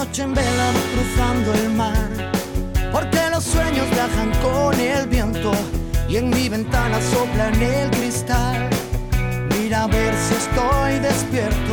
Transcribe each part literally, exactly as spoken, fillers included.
noche en vela cruzando el mar, porque los sueños viajan con el viento y en mi ventana sopla en el cristal. Mira a ver si estoy despierto.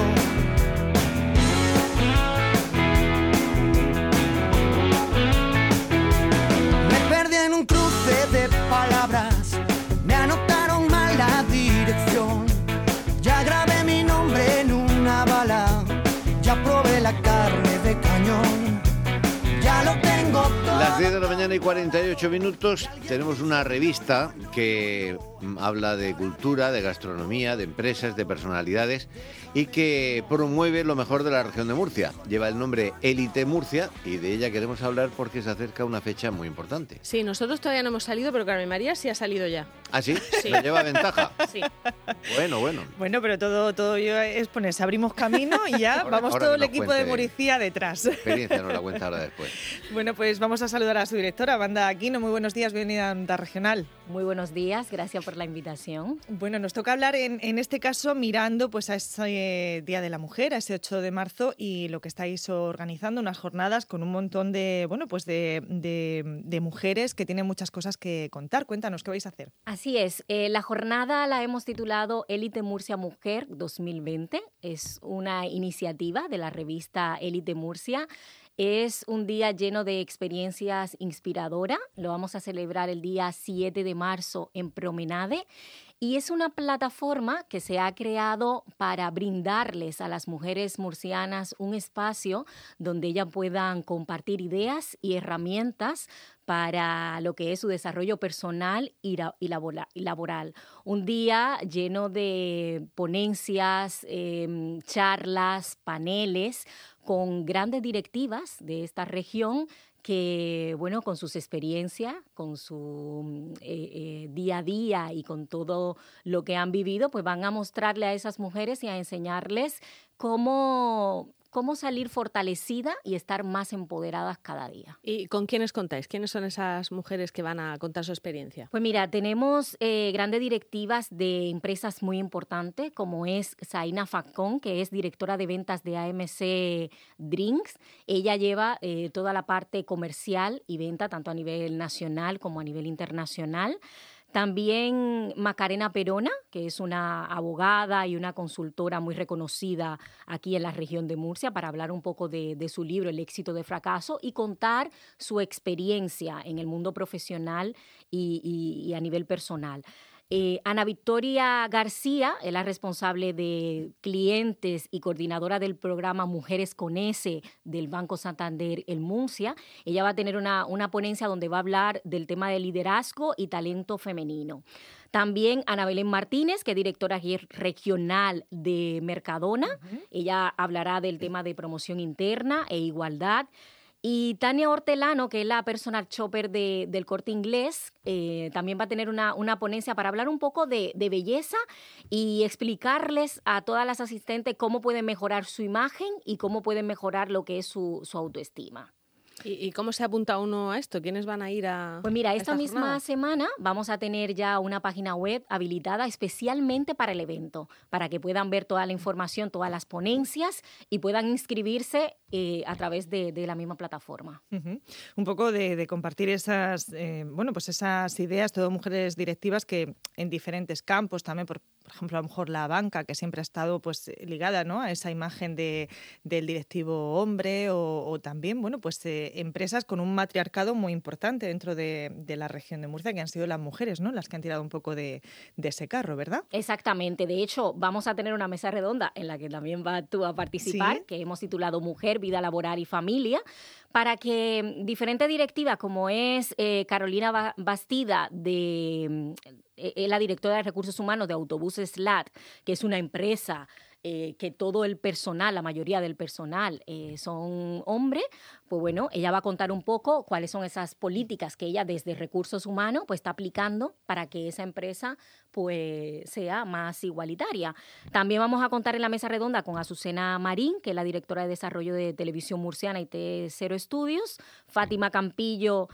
Me perdí en un cruce de palabras, me anotaron mal la dirección. Ya grabé mi nombre en una bala, ya probé la carne de cañón, ya lo tengo todo. Las diez de la mañana y cuarenta y ocho minutos, tenemos una revista que habla de cultura, de gastronomía, de empresas, de personalidades y que promueve lo mejor de la región de Murcia. Lleva el nombre Élite Murcia y de ella queremos hablar porque se acerca una fecha muy importante. Sí, nosotros todavía no hemos salido, pero Carmen María sí ha salido ya. ¿Ah, sí? Sí. ¿Le lleva ventaja? Sí. Bueno, bueno. Bueno, pero todo, todo yo es ponerse, abrimos camino y ya Ahora- vamos ahora todo que el nos equipo cuente de Murcia detrás. La experiencia nos la cuenta ahora después. Bueno, pues vamos a saludar a su directora, Wanda Aquino. Muy buenos días, bienvenida a Onda Regional. Muy buenos días, gracias por la invitación. Bueno, nos toca hablar en, en este caso mirando pues a ese Día de la Mujer, a ese ocho de marzo, y lo que estáis organizando, unas jornadas con un montón de, bueno, pues de, de, de mujeres que tienen muchas cosas que contar. Cuéntanos, ¿qué vais a hacer? Así es, eh, la jornada la hemos titulado Élite Murcia Mujer dos mil veinte. Es una iniciativa de la revista Élite Murcia. Es un día lleno de experiencias inspiradoras. Lo vamos a celebrar el día siete de marzo en Promenade. Y es una plataforma que se ha creado para brindarles a las mujeres murcianas un espacio donde ellas puedan compartir ideas y herramientas para lo que es su desarrollo personal y, la, y, laboral, y laboral. Un día lleno de ponencias, eh, charlas, paneles con grandes directivas de esta región que, bueno, con sus experiencias, con su eh, eh, día a día y con todo lo que han vivido, pues van a mostrarle a esas mujeres y a enseñarles cómo, cómo salir fortalecida y estar más empoderadas cada día. ¿Y con quiénes contáis? ¿Quiénes son esas mujeres que van a contar su experiencia? Pues mira, tenemos eh, grandes directivas de empresas muy importantes, como es Zaina Facón, que es directora de ventas de A M C Drinks. Ella lleva eh, toda la parte comercial y venta, tanto a nivel nacional como a nivel internacional. También Macarena Perona, que es una abogada y una consultora muy reconocida aquí en la región de Murcia, para hablar un poco de, de su libro El éxito de fracaso y contar su experiencia en el mundo profesional y, y, y a nivel personal. Eh, Ana Victoria García es la responsable de clientes y coordinadora del programa Mujeres con S del Banco Santander El Murcia. Ella va a tener una, una ponencia donde va a hablar del tema de liderazgo y talento femenino. También Ana Belén Martínez, que es directora regional de Mercadona. Uh-huh. Ella hablará del tema de promoción interna e igualdad. Y Tania Hortelano, que es la personal shopper de, del Corte Inglés, eh, también va a tener una, una ponencia para hablar un poco de, de belleza y explicarles a todas las asistentes cómo pueden mejorar su imagen y cómo pueden mejorar lo que es su, su autoestima. ¿Y, ¿Y cómo se apunta uno a esto? ¿Quiénes van a ir a Pues mira, a esta, esta misma jornada? semana vamos a tener ya una página web habilitada especialmente para el evento, para que puedan ver toda la información, todas las ponencias y puedan inscribirse eh, a través de, de la misma plataforma. Uh-huh. Un poco de, de compartir esas, eh, bueno, pues esas ideas, todo mujeres directivas que en diferentes campos también, por, por ejemplo, a lo mejor la banca, que siempre ha estado pues ligada, ¿no?, a esa imagen de, del directivo hombre o, o también, bueno, pues eh, empresas con un matriarcado muy importante dentro de, de la región de Murcia, que han sido las mujeres, ¿no?, las que han tirado un poco de, de ese carro, ¿verdad? Exactamente. De hecho, vamos a tener una mesa redonda en la que también vas tú a participar, ¿sí?, que hemos titulado Mujer, Vida Laboral y Familia, para que diferentes directivas, como es eh, Carolina Bastida, de, eh, la directora de Recursos Humanos de Autobuses S L A T, que es una empresa Eh, que todo el personal, la mayoría del personal eh, son hombres, pues bueno, ella va a contar un poco cuáles son esas políticas que ella desde Recursos Humanos pues está aplicando para que esa empresa pues sea más igualitaria. También vamos a contar en la mesa redonda con Azucena Marín, que es la directora de Desarrollo de Televisión Murciana y T Cero Estudios, Fátima Campillo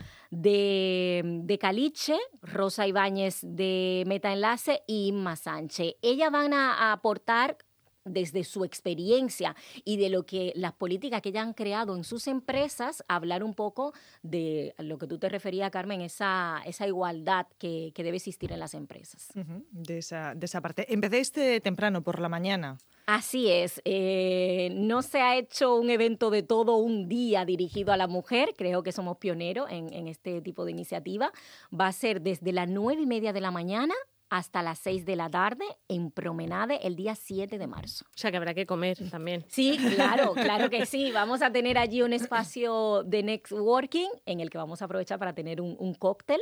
de, de Caliche, Rosa Ibáñez de Meta Enlace y Inma Sánchez. Ellas van a, a aportar desde su experiencia y de lo que las políticas que ellas han creado en sus empresas, hablar un poco de lo que tú te referías, Carmen, esa, esa igualdad que, que debe existir en las empresas. Uh-huh, de, esa, de esa parte. Empezaste temprano, por la mañana. Así es. Eh, no se ha hecho un evento de todo un día dirigido a la mujer. Creo que somos pioneros en, en este tipo de iniciativa. Va a ser desde las nueve y media de la mañana hasta las seis de la tarde en Promenade el día siete de marzo. O sea, que habrá que comer también. Sí, claro, claro que sí. Vamos a tener allí un espacio de networking en el que vamos a aprovechar para tener un, un cóctel.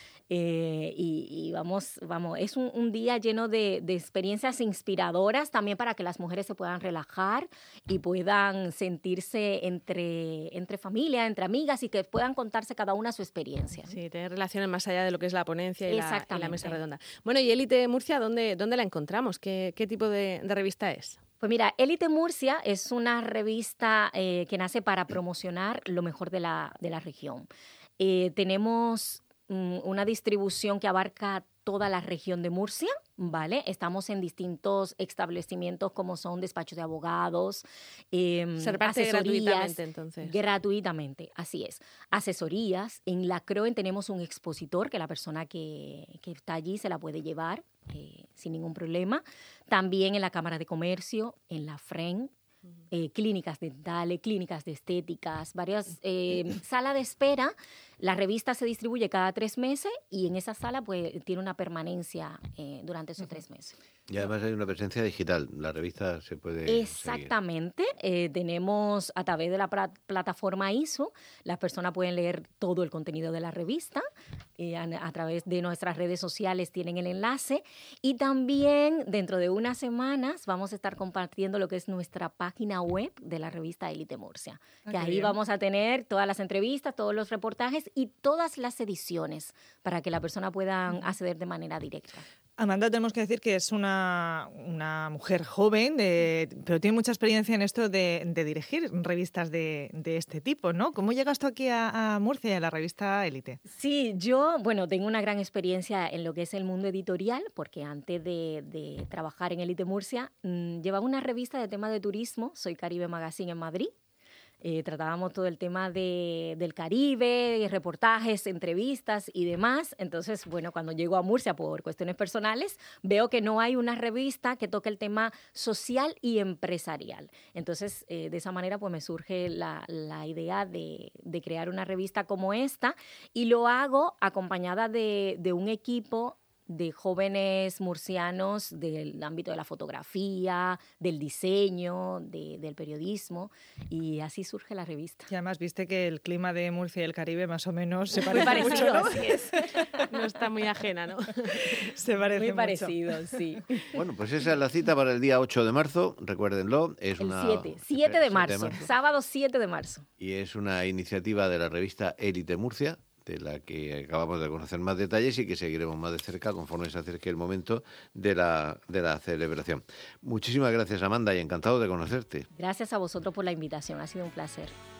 Eh, y, y vamos, vamos, es un, un día lleno de, de experiencias inspiradoras también para que las mujeres se puedan relajar y puedan sentirse entre, entre familia, entre amigas y que puedan contarse cada una su experiencia. Sí, tener relaciones más allá de lo que es la ponencia y, la, y la mesa redonda. Bueno, y Élite Murcia, ¿dónde, dónde la encontramos? ¿Qué, qué tipo de, de revista es? Pues mira, Élite Murcia es una revista eh, que nace para promocionar lo mejor de la, de la región. Eh, tenemos una distribución que abarca toda la región de Murcia, ¿vale? Estamos en distintos establecimientos como son despachos de abogados, eh, Se reparte asesorías. gratuitamente, entonces. Gratuitamente, así es. Asesorías. En la Croen tenemos un expositor que la persona que, que está allí se la puede llevar eh, sin ningún problema. También en la Cámara de Comercio, en la FREN, Eh, clínicas dentales, clínicas de estéticas, varias eh, salas de espera. La revista se distribuye cada tres meses y en esa sala pues tiene una permanencia eh, durante esos tres meses. Y además hay una presencia digital, la revista se puede Exactamente, eh, tenemos a través de la pra- plataforma I S O, las personas pueden leer todo el contenido de la revista, eh, a, a través de nuestras redes sociales tienen el enlace y también dentro de unas semanas vamos a estar compartiendo lo que es nuestra página web de la revista Élite Murcia, ah, que ahí bien. vamos a tener todas las entrevistas, todos los reportajes y todas las ediciones para que la persona pueda acceder de manera directa. Amanda, tenemos que decir que es una, una mujer joven, de, pero tiene mucha experiencia en esto de, de dirigir revistas de, de este tipo, ¿no? ¿Cómo llegas tú aquí a, a Murcia y a la revista Élite? Sí, yo, bueno, tengo una gran experiencia en lo que es el mundo editorial, porque antes de, de trabajar en Élite Murcia, mmm, llevaba una revista de temas de turismo, Soy Caribe Magazine en Madrid. Eh, tratábamos todo el tema de, del Caribe, reportajes, entrevistas y demás. Entonces, bueno, cuando llego a Murcia por cuestiones personales, veo que no hay una revista que toque el tema social y empresarial. Entonces, eh, de esa manera, pues me surge la, la idea de, de crear una revista como esta y lo hago acompañada de, de un equipo de jóvenes murcianos del ámbito de la fotografía, del diseño, de, del periodismo, y así surge la revista. Y además viste que el clima de Murcia y el Caribe más o menos se Muy parece parecido, mucho, ¿no? así es. No está muy ajena, ¿no? Se parece Muy mucho. parecido, sí. Bueno, pues esa es la cita para el día ocho de marzo, recuérdenlo. Es El una... siete, siete de marzo, sábado siete de marzo. Y es una iniciativa de la revista Élite Murcia, de la que acabamos de conocer más detalles y que seguiremos más de cerca conforme se acerque el momento de la, de la celebración. Muchísimas gracias, Amanda, y encantado de conocerte. Gracias a vosotros por la invitación, ha sido un placer.